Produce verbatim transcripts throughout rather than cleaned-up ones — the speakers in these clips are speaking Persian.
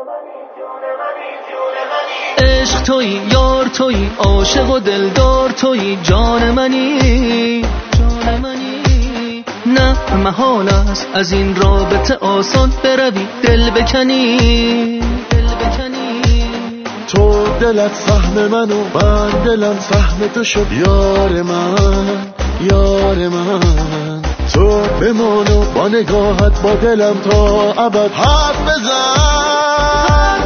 عشق تویی، یار تویی، عاشق و دلدار تویی، جان منی، جان منی. نه محال است از این رابطه آسان بروی، دل بکنی، دل بکنی. تو دلت سهم من و من دلم سهم تو شد، یار من، یار من. تو بمان و با نگاهت با دلم تا ابد حرف بزن،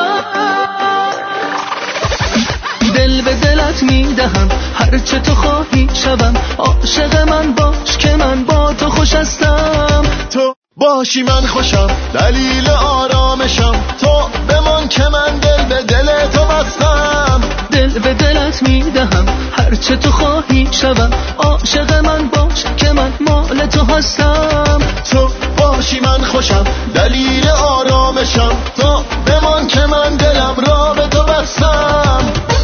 دل به دلت میدهم، هرچه تو خواهی شوم. عاشق من باش که من با تو خوش هستم. تو باشی من خوشم، دلیل آرامشم. تو بمان که من دل به دل تو بستم. دل به دلت میدهم، هرچه تو خواهی شوم. عاشق من باش که من مال تو هستم. تو باشی من خوشم، دلیل آرامشم. تو بمان که من دلم را به تو بستم.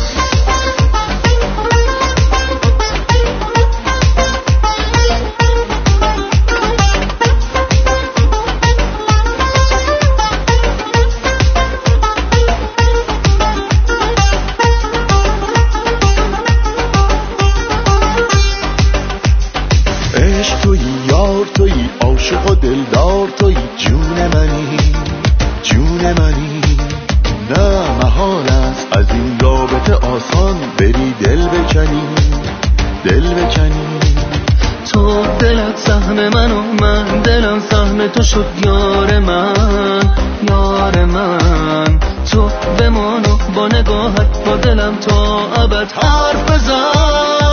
عشق تویی، یار تویی، عاشق و دلدار تویی، جون منی، جون منی. نه محال است از این رابطه آسان بری، دل بکنی، دل بکنی. تو دلت سهم من و من دلم سهم تو شد، یار من، یار من. تو بمان و با نگاهت با دلم تا ابد حرف بزن،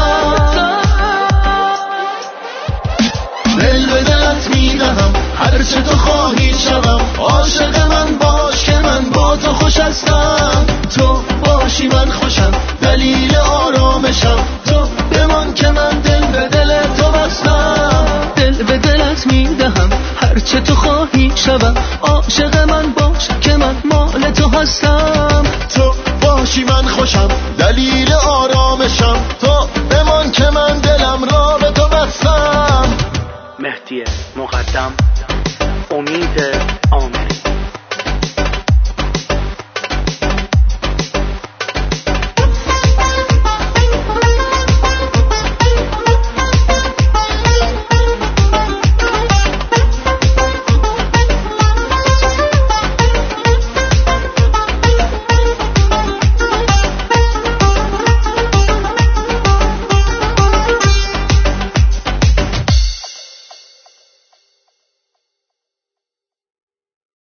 دل به دلت میدهم، هرچه تو خواهی شوم. عاشق من باش که من با تو خوش هستم. تو باشی من خوشم، دلیل آرامشم. تو بمان که من دل به دل تو بستم. دل به دلت میدهم، هرچه تو خواهی شوم. عاشق من باش که من مال تو هستم. تو باشی من خوشم، دلیل آرامشم. تو بمان که من دلم را به تو بستم. مهدی مقدم، امید